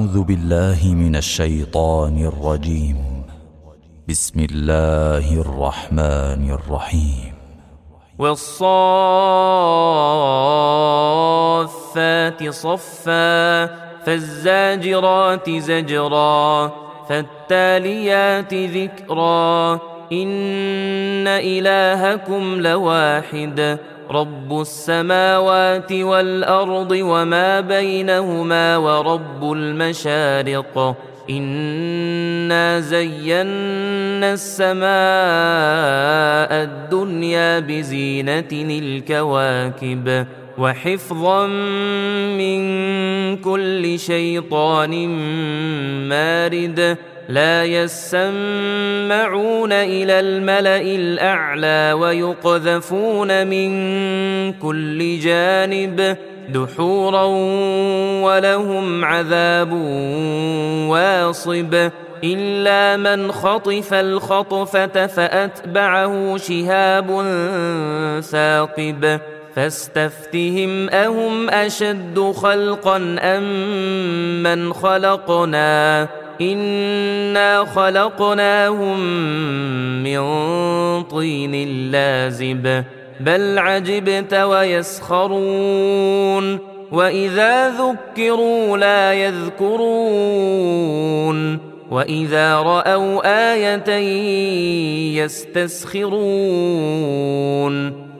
أعوذ بالله من الشيطان الرجيم. بسم الله الرحمن الرحيم. والصافات صفا فالزاجرات زجرا فالتاليات ذكرا إن إلهكم لواحد رب السماوات والأرض وما بينهما ورب المشارق إنا زينا السماء الدنيا بزينة الكواكب وحفظا من كل شيطان مارد لا يسمعون إلى الملأ الأعلى ويقذفون من كل جانب دحورا ولهم عذاب واصب إلا من خطف الخطفة فأتبعه شهاب ثاقب فاستفتهم أهم أشد خلقا أم من خلقنا إنا خلقناهم من طين لازب بل عجبت ويسخرون وإذا ذكروا لا يذكرون وإذا رأوا آية يستسخرون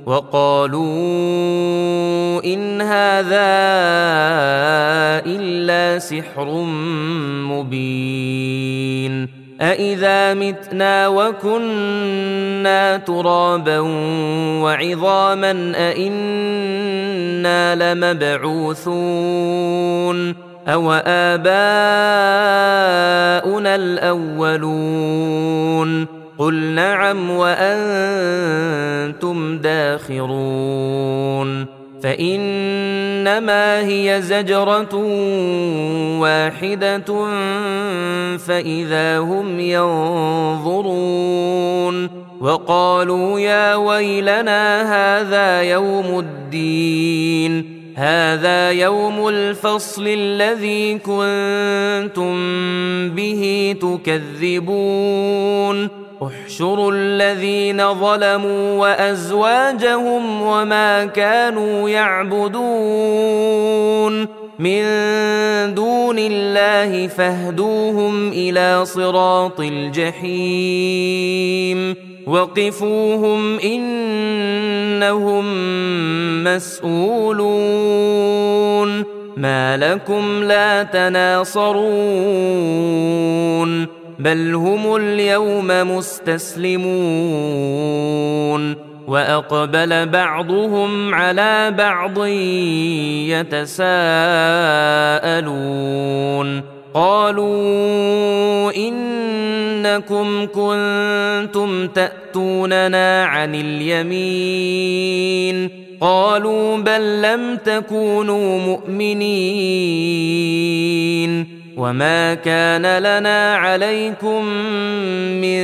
وقالوا إن هذا إلا سحر مبين أإذا متنا وكنا ترابا وعظاما أإنا لمبعوثون أو آباؤنا الأولون قل نعم وأنتم داخرون فإنما هي زجرة واحدة فإذا هم ينظرون وقالوا يا ويلنا هذا يوم الدين هذا يوم الفصل الذي كنتم به تكذبون احشروا الذين ظلموا وأزواجهم وما كانوا يعبدون من دون الله فاهدوهم إلى صراط الجحيم وقفوهم إنهم مسؤولون ما لكم لا تناصرون بل هم اليوم مستسلمون وأقبل بعضهم على بعض يتساءلون قالوا إنكم كنتم تأتوننا عن اليمين قالوا بل لم تكونوا مؤمنين وما كان لنا عليكم من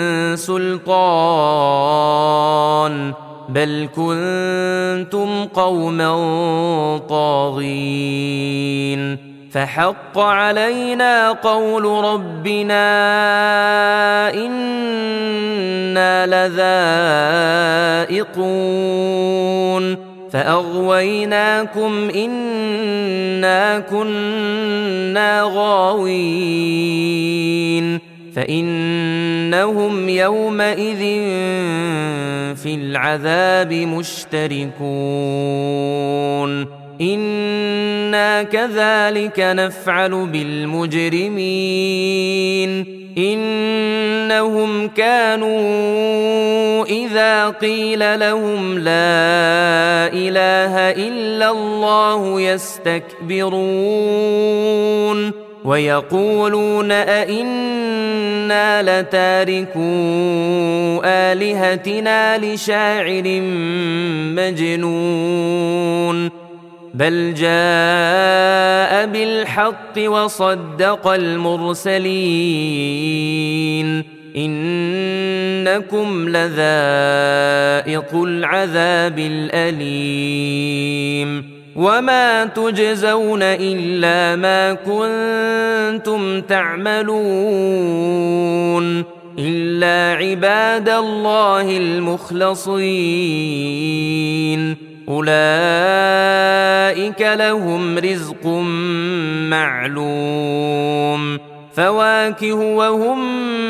سلطان بل كنتم قوما طاغين فحق علينا قول ربنا إنا لذائقون فأغويناكم إنا كنا غاوين فإنهم يومئذ في العذاب مشتركون إنا كذلك نفعل بالمجرمين إنهم كانوا إذا قيل لهم لا إله إلا الله يستكبرون ويقولون أئنا لتاركو آلهتنا لشاعر مجنون بل جاء بالحق وصدق المرسلين إنكم لذائق العذاب الأليم وما تجزون إلا ما كنتم تعملون إلا عباد الله المخلصين أولئك لهم رزق معلوم فواكه وهم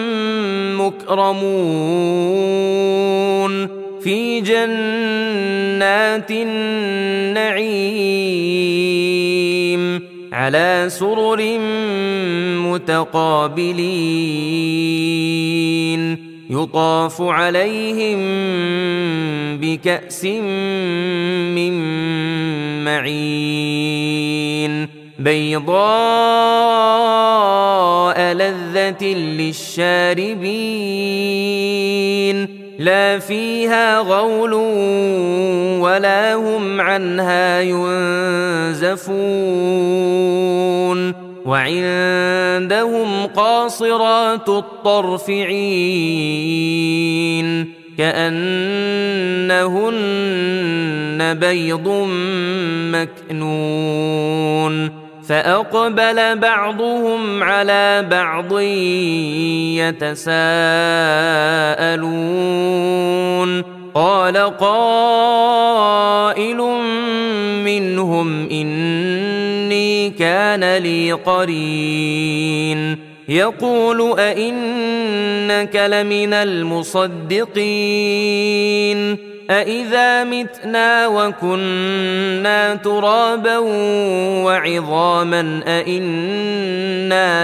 مكرمون في جنات النعيم على سرر متقابلين يطاف عليهم بكأس من معين بيضاء لذة للشاربين لا فيها غول ولا هم عنها ينزفون وعندهم قاصرات الطرف عين كأنهن بيض مكنون فأقبل بعضهم على بعض يتساءلون قال قائل منهم إني كان لي قرين يقول أئنك لمن المصدقين أإذا متنا وكنا ترابا وعظاما أئنا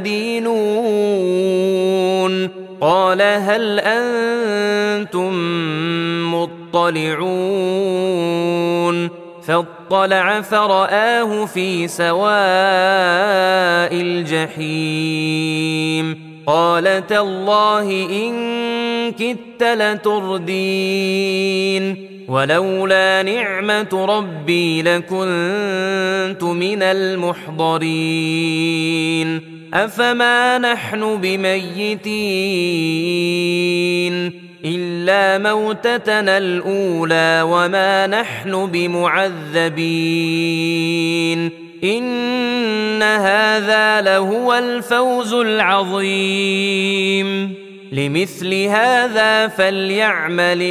لمدينون قال هل أنتم مطلعون فاطلع فرآه في سواء الجحيم قال تالله إن كدت لتردين ولولا نعمة ربي لكنت من المحضرين أفما نحن بميتين إلا موتتنا الأولى وما نحن بمعذبين إن هذا لهو الفوز العظيم لمثل هذا فليعمل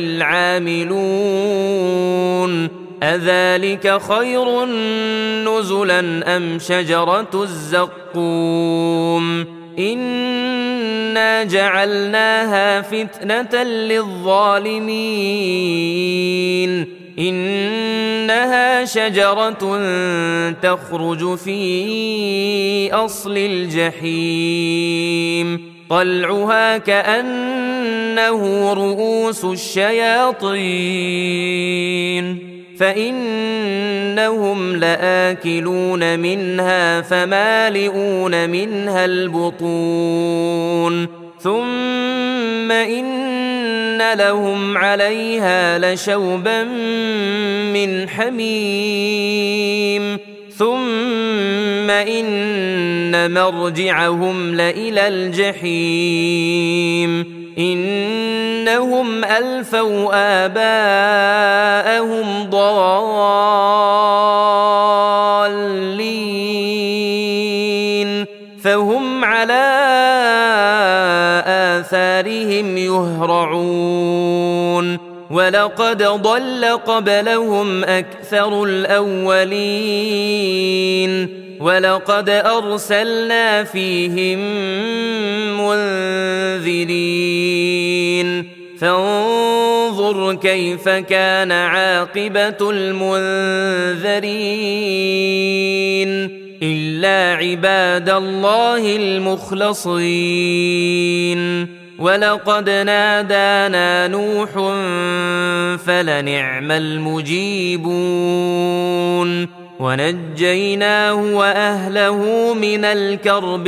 العاملون أذلك خير نزلا أم شجرة الزقوم إنا جعلناها فتنة للظالمين إنها شجرة تخرج في أصل الجحيم طلعها كأنه رؤوس الشياطين فإنهم لآكلون منها فمالئون منها البطون ثم إن لهم عليها لشوبا من حميم ثم إن مرجعهم لإلى الجحيم إنهم ألفوا آباءهم ضالين فهم على آثارهم يهرعون ولقد ضل قبلهم أكثر الأولين ولقد أرسلنا فيهم منذرين فانظر كيف كان عاقبة المنذرين إلا عباد الله المخلصين ولقد نادانا نوح فلنعم المجيبون ونجيناه وأهله من الكرب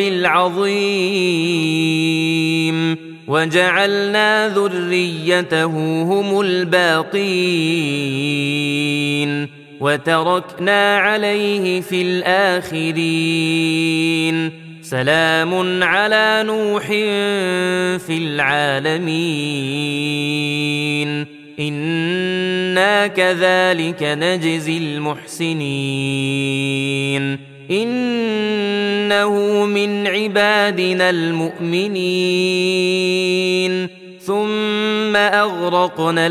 العظيم وجعلنا ذريته هم الباقين وتركنا عليه في الآخرين سلام على نوح في العالمين إنا كذلك نجزي المحسنين إنه من عبادنا المؤمنين ثم أغرقنا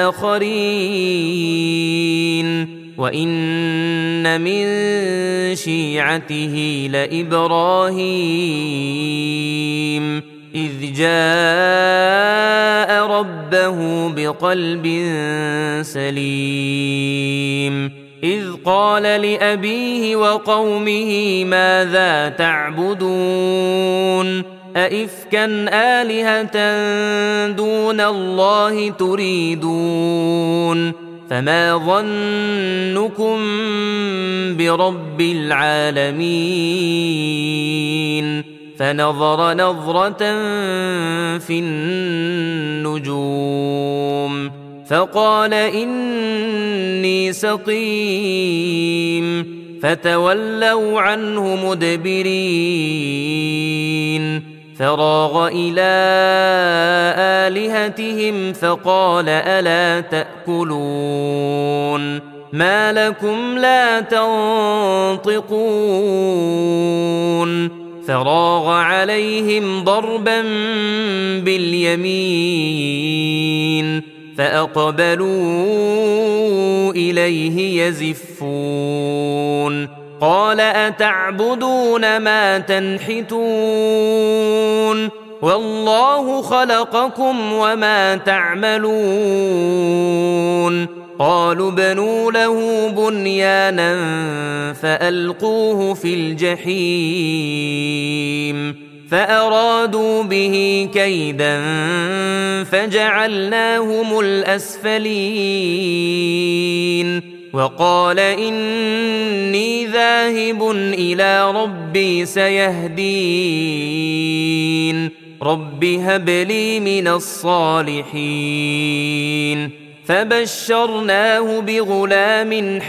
الآخرين وإن من شيعته لإبراهيم إذ جاء ربه بقلب سليم إذ قال لأبيه وقومه ماذا تعبدون أئفكا آلهة دون الله تريدون فما ظنكم برب العالمين فنظر نظرة في النجوم فقال إني سقيم فتولوا عنه مدبرين فراغ إلى آلهتهم فقال ألا تأكلون ما لكم لا تنطقون فراغ عليهم ضربا باليمين فأقبلوا إليه يزفون قال أتعبدون ما تنحتون والله خلقكم وما تعملون قالوا بنوا له بنيانا فألقوه في الجحيم فأرادوا به كيدا فجعلناهم الأسفلين وقال إني ذاهب إلى ربي سيهدين رب هب لي من الصالحين فبشرناه بغلام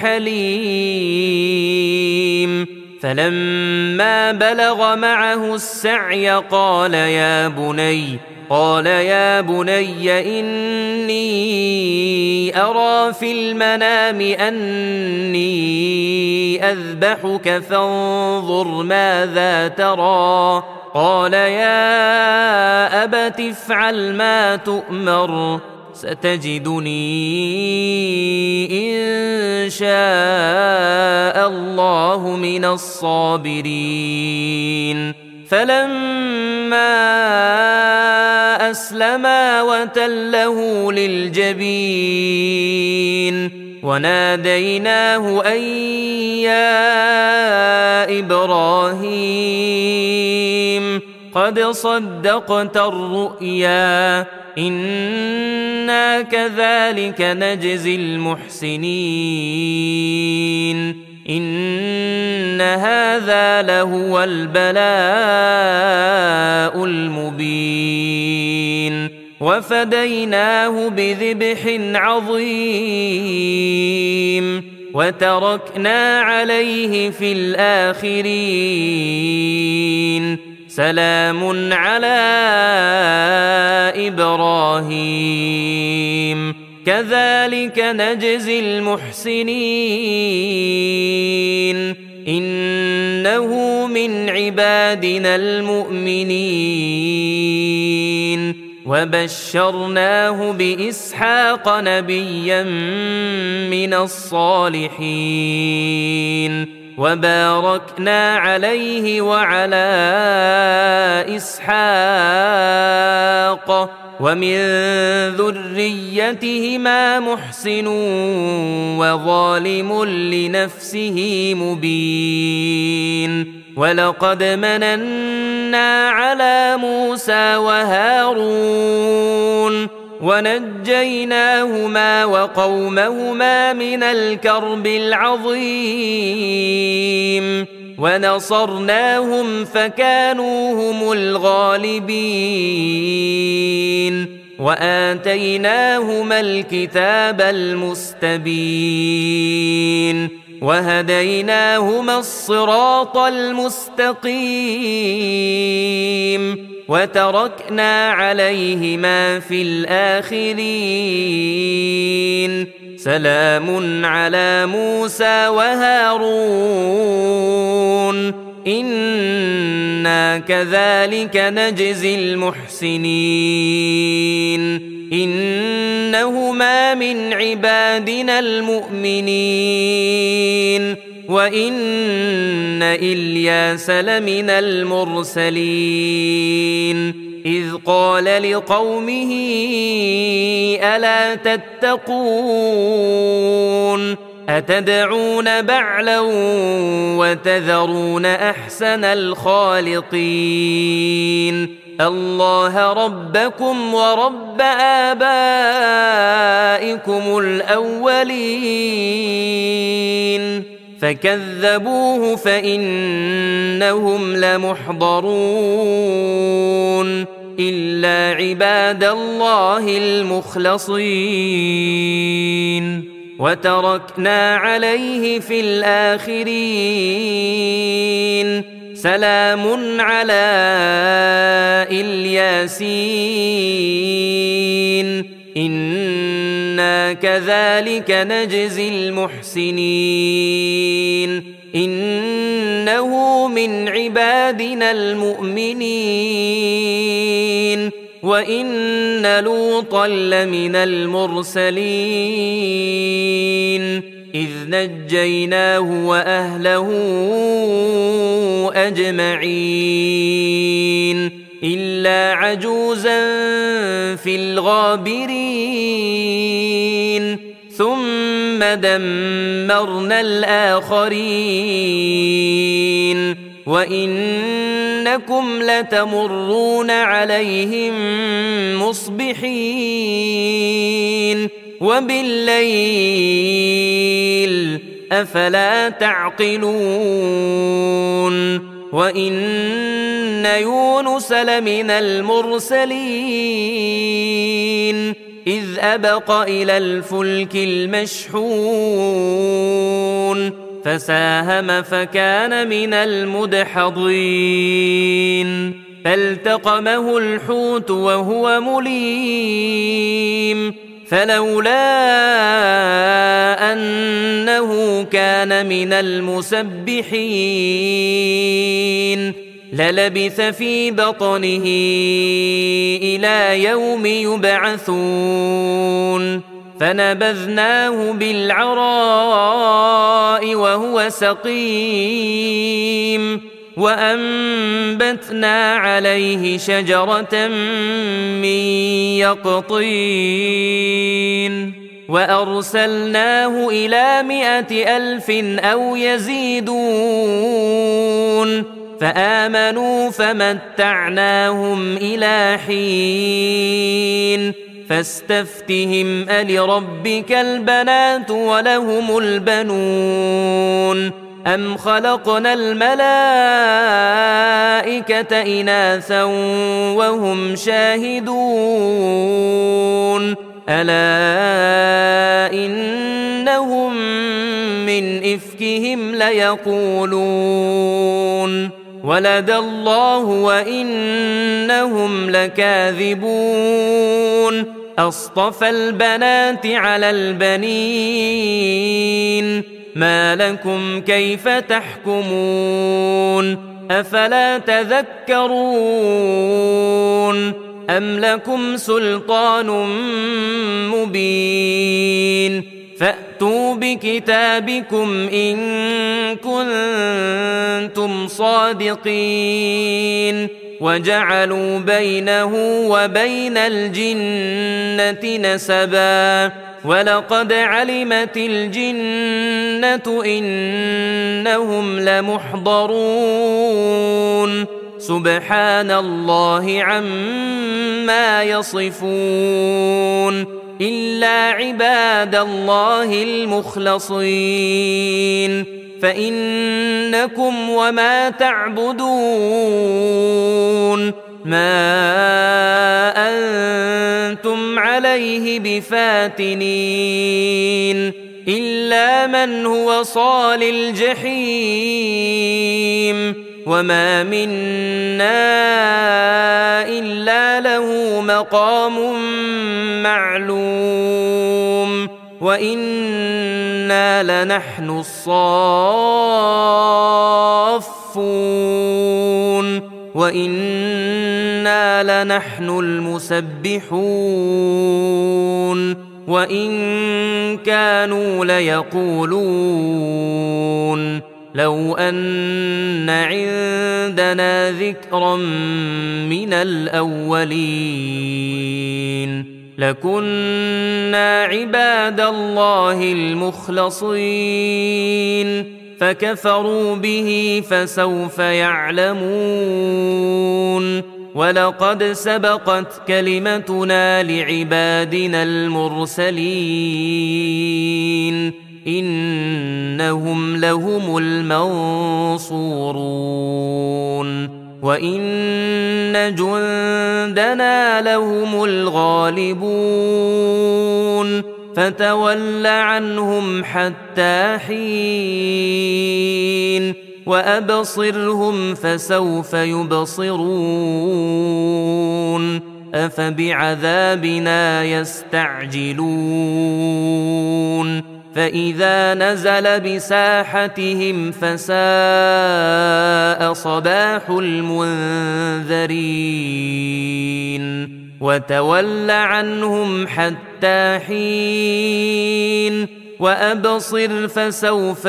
حليم فلما بلغ معه السعي قال يا بني إني أرى في المنام أني أذبحك فانظر ماذا ترى قال يا أبت افعل ما تؤمر ستجدني إن شاء الله من الصابرين فلما أسلما وتله للجبين وناديناه أن يا إبراهيم قد صدقت الرؤيا إنا كذلك نجزي المحسنين إن هذا لهو البلاء المبين وفديناه بذبح عظيم وتركنا عليه في الآخرين سلام على إبراهيم كذلك نجزي المحسنين إنه من عبادنا المؤمنين وبشرناه بإسحاق نبيا من الصالحين وباركنا عليه وعلى إسحاق ومن ذريتهما محسن وظالم لنفسه مبين ولقد مننا على موسى وهارون ونجيناهما وقومهما من الكرب العظيم ونصرناهم فكانوا هم الغالبين وآتيناهما الكتاب المستبين وهديناهما الصراط المستقيم وتركنا عليهما في الآخرين سلام على موسى وهارون إنا كذلك نجزي المحسنين إنهما من عبادنا المؤمنين وإن إلياس لمن المرسلين إذ قال لقومه ألا تتقون أتدعون بعلا وتذرون أحسن الخالقين الله ربكم ورب آبائكم الأولين فكذبوه فإنهم لمحضرون إلا عباد الله المخلصين وتركنا عليه في الآخرين سلام على الياسين إنا كذلك نجزي المحسنين إنه من عبادنا المؤمنين وإن لوطا لمن المرسلين إذ نجيناه وأهله أجمعين إلا عجوزا في الغابرين ثم دمرنا الآخرين وإنكم لتمرون عليهم مصبحين وبالليل أفلا تعقلون وإن يونس لمن المرسلين إذ أبق إلى الفلك المشحون فساهم فكان من المدحضين فالتقمه الحوت وهو مليم فلولا أنه كان من المسبحين للبث في بطنه إلى يوم يبعثون فنبذناه بالعراء وهو سقيم وأنبتنا عليه شجرة من يقطين وأرسلناه إلى 100,000 أو يزيدون فآمنوا فمتعناهم إلى حين فاستفتهم ألربك البنات ولهم البنون أم خلقنا الملائكة إناثا وهم شاهدون ألا إنهم من إفكهم ليقولون ولد الله وإنهم لكاذبون أصطفى البنات على البنين ما لكم كيف تحكمون أفلا تذكرون أم لكم سلطان مبين فأتوا بكتابكم إن كنتم صادقين وجعلوا بينه وبين الجنة نسبا ولقد علمت الجنة إنهم لمحضرون سبحان الله عما يصفون إلا عباد الله المخلصين فإنكم وما تعبدون ما أنتم عليه بفاتنين إلا من هو صال الجحيم وما منا إلا له مقام معلوم وإنا لنحن الصافون وإنا لنحن المسبحون وإن كانوا ليقولون لو أن عندنا ذكرا من الأولين لكنا عباد الله المخلصين فكفروا به فسوف يعلمون ولقد سبقت كلمتنا لعبادنا المرسلين إنهم لهم المنصورون وإن جندنا لهم الغالبون فتول عنهم حتى حين وأبصرهم فسوف يبصرون أفبعذابنا يستعجلون فإذا نزل بساحتهم فساء صباح المنذرين وتول عنهم حتى حين وأبصر فسوف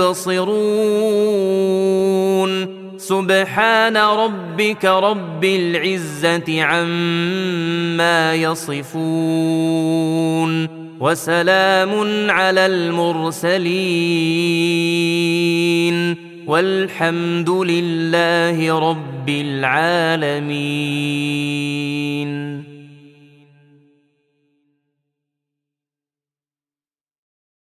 يبصرون سبحان ربك رب العزة عما يصفون وسلام على المرسلين والحمد لله رب العالمين.